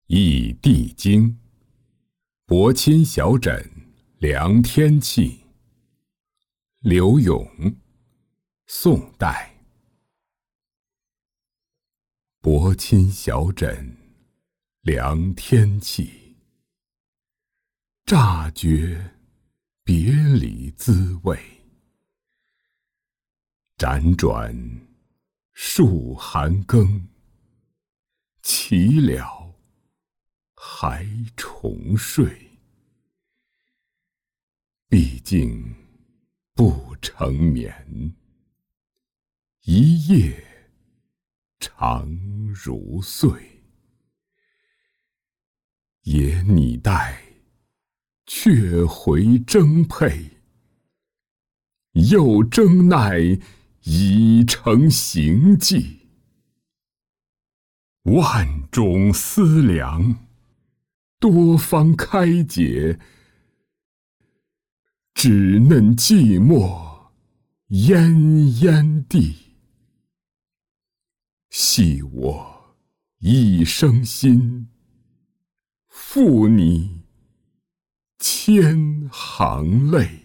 易地经，薄亲小枕凉天气。刘永，宋代。薄亲小枕凉天气，乍觉别离滋味。辗转数寒更，岂了还重睡。毕竟不成眠，一夜长如岁。也拟待却回征配，又征奈已成行迹。万种思量，多方开解，只嫩寂寞奄奄地。系我一生心，负你千行泪。